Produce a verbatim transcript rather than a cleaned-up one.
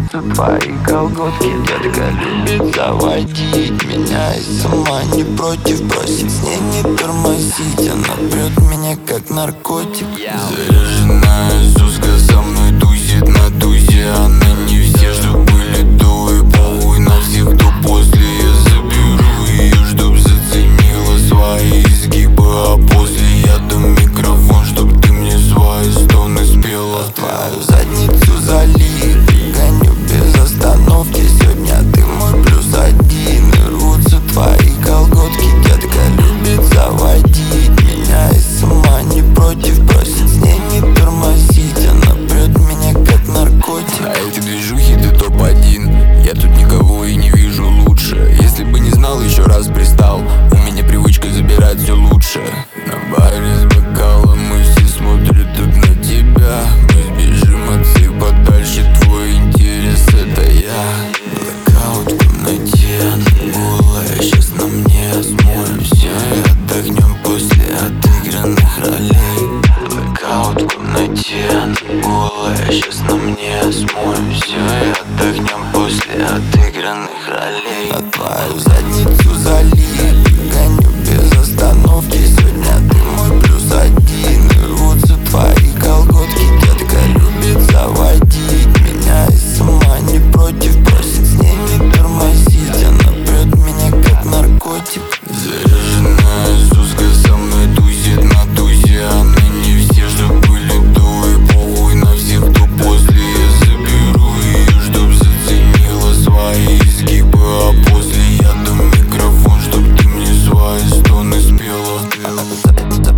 рвутся твои колготки. Детка любит заводить меня и сама не против бросить, с ней не тормозить. Она прет меня как наркотик. Заряженная Зузка со мной тусит на тузе. Она не все, что были до, и похуй на всех, кто после. Я заберу ее, чтоб заценила свои изгибы, а после я дам микрофон, чтоб ты мне свои стоны спела. Твою задницу залили, гоню без остановки. Сегодня ты мой плюс один, и рвутся твои колготки. Детка любит заводить меня и сама не против бросить, с ней не тормозить. Она прет меня как наркотик. На эти движухи ты топ один, я тут никого и не вижу лучше. Если бы не знал, еще раз пристал. У меня привычка забирать все лучшее. На баре с бокалом мы все смотрят тут на тебя. Мы сбежим отцы подальше, твой интерес это я. Блэкаут в комнате, она голая, сейчас на мне смоем все и отдохнем после отыгранных ролей. Блэкаут в комнате, она голая, сейчас на мне смоем все и отдохнем после отыгранных ролей. На твою задницу залили, гоню без остановки. Сегодня ты мой плюс один, и рвутся твои колготки. Детка любит заводить меня и сама не против бросить, с ней не тормозить. Она прет меня как наркотик. Заряженная Зузка со мной тусит на тузе. Она не все, что были до, и похуй на всех, кто после. Я заберу ее, чтоб заценила свои изгибы, а после я дам микрофон, чтоб ты мне свои стоны спела.